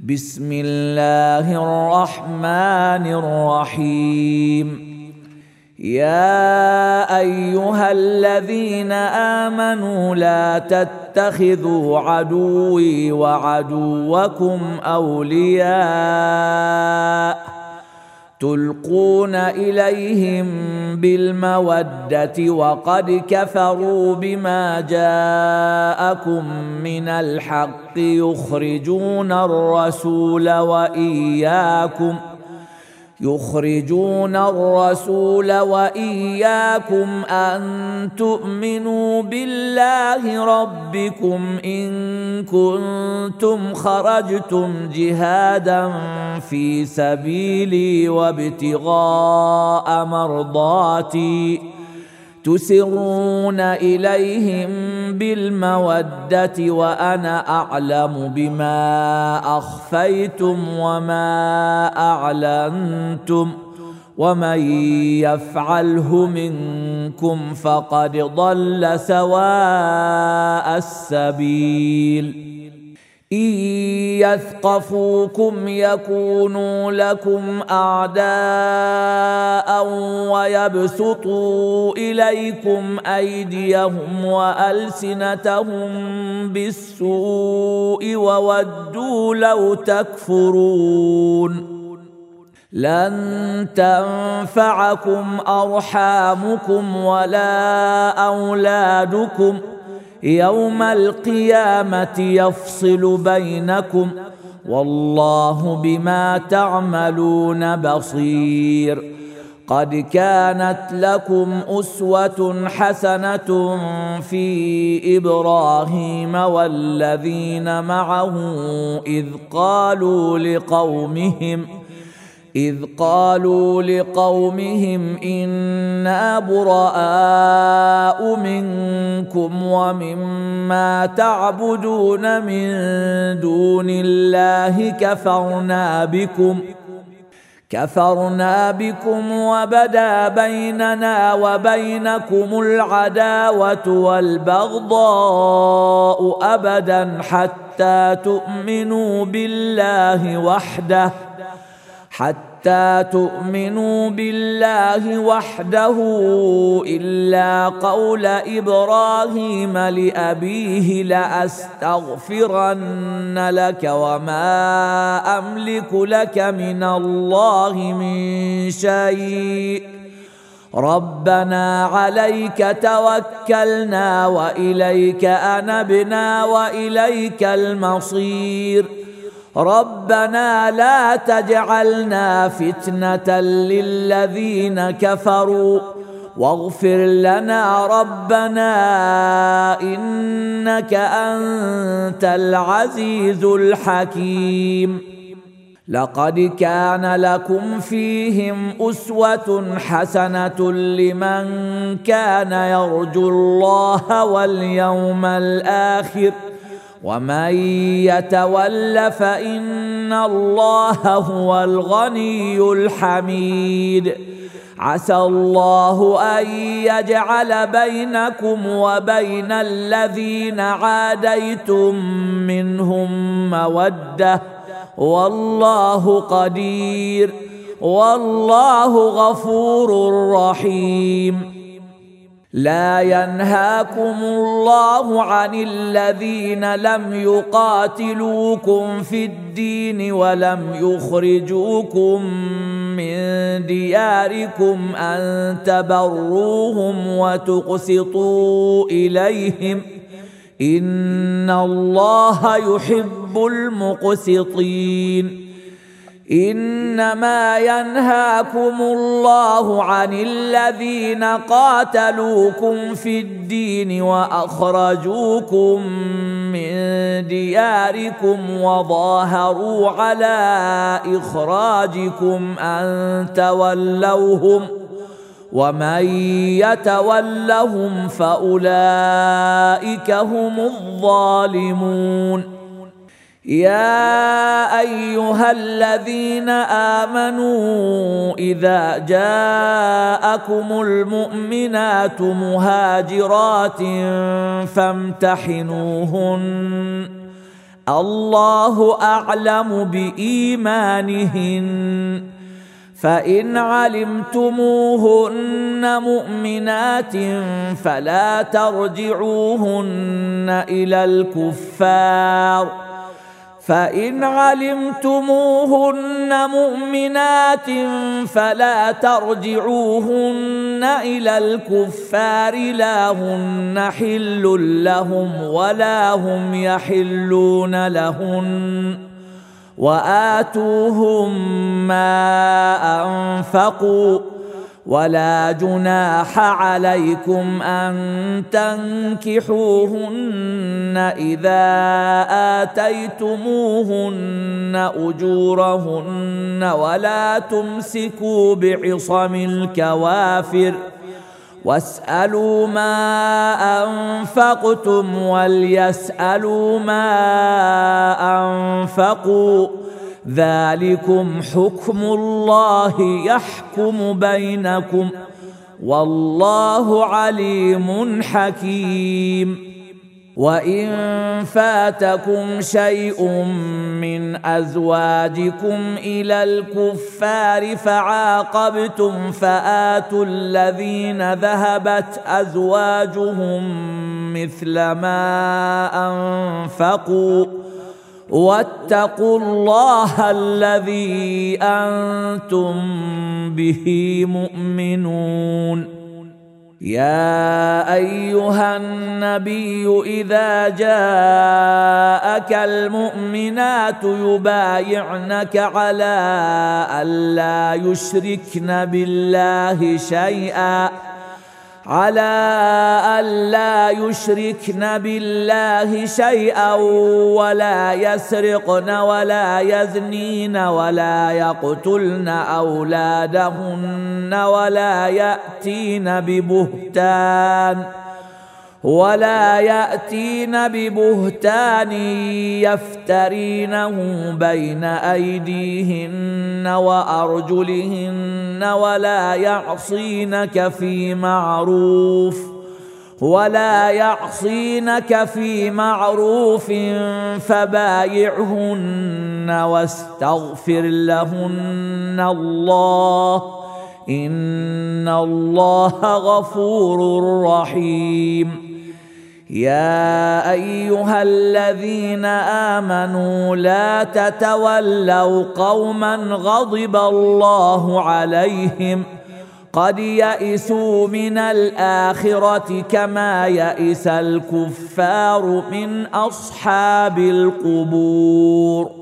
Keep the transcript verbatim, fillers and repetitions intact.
بسم الله الرحمن الرحيم. يا أيها الذين آمنوا لا تتخذوا عدوي وعدوكم أولياء تلقون إليهم بالمودة وقد كفروا بما جاءكم من الحق يخرجون الرسول وإياكم يخرجون الرسول وإياكم أن تؤمنوا بالله ربكم إن كنتم خرجتم جهادا في سبيلي وابتغاء مرضاتي تسرون إليهم بالمودة وأنا أعلم بما أخفيتم وما أعلنتم ومن يفعله منكم فقد ضل سواء السبيل. إن يثقفوكم يكونوا لكم أعداء ويبسطوا إليكم أيديهم وألسنتهم بالسوء وودوا لو تكفرون. لن تنفعكم أرحامكم ولا أولادكم يوم القيامة يفصل بينكم والله بما تعملون بصير. قد كانت لكم أسوة حسنة في إبراهيم والذين معه إذ قالوا لقومهم إذ قالوا لقومهم إنا براء منكم ومما تعبدون من دون الله كفرنا بكم كفرنا بكم وبدا بيننا وبينكم العداوة والبغضاء أبدا حتى تؤمنوا بالله وحده حتى تؤمنوا بالله وحده إلا قول إبراهيم لأبيه لأستغفرن لك وما أملك لك من الله من شيء ربنا عليك توكلنا وإليك أنبنا وإليك المصير. ربنا لا تجعلنا فتنة للذين كفروا واغفر لنا ربنا إنك أنت العزيز الحكيم. لقد كان لكم فيهم أسوة حسنة لمن كان يرجو الله واليوم الآخر ومن يتول فإن الله هو الغني الحميد. عسى الله أن يجعل بينكم وبين الذين عاديتم منهم مودة والله قدير والله غفور رحيم. لا ينهاكم الله عن الذين لم يقاتلوكم في الدين ولم يخرجوكم من دياركم أن تبروهم وتقسطوا إليهم إن الله يحب المقسطين. إنما ينهاكم الله عن الذين قاتلوكم في الدين وأخرجوكم من دياركم وظاهروا على إخراجكم أن تولوهم ومن يتولهم فأولئك هم الظالمون. يا أيها الذين آمنوا إذا جاءكم المؤمنات مهاجرات فامتحنوهن الله أعلم بإيمانهن فإن علمتموهن مؤمنات فلا ترجعوهن إلى الكفار فإن علمتموهن مؤمنات فلا ترجعوهن إلى الكفار لا هن حل لهم ولا هم يحلون لهن وآتوهم ما أنفقوا ولا جناح عليكم أن تنكحوهن إذا آتيتموهن أجورهن ولا تمسكوا بعصم الكوافر واسألوا ما أنفقتم وليسألوا ما أنفقوا ذلكم حكم الله يحكم بينكم والله عليم حكيم وإن فاتكم شيء من أزواجكم إلى الكفار فعاقبتم فآتوا الذين ذهبت أزواجهم مثل ما أنفقوا واتقوا الله الذي أنتم به مؤمنون يا أيها النبي إذا جاءك المؤمنات يبايعنك على ألا يشركن بالله شيئا على ألا يشركن بالله شيئا ولا يسرقن ولا يزنين ولا يقتلن أولادهن ولا يأتين ببهتان ولا يأتين ببهتان يفترينه بين أيديهن وأرجلهن ولا يعصينك في معروف ولا يعصينك في معروف فبايعهن واستغفر لهن الله إن الله غفور رحيم يا أيها الذين آمنوا لا تتولوا قوما غضب الله عليهم قد يئسوا من الآخرة كما يئس الكفار من أصحاب القبور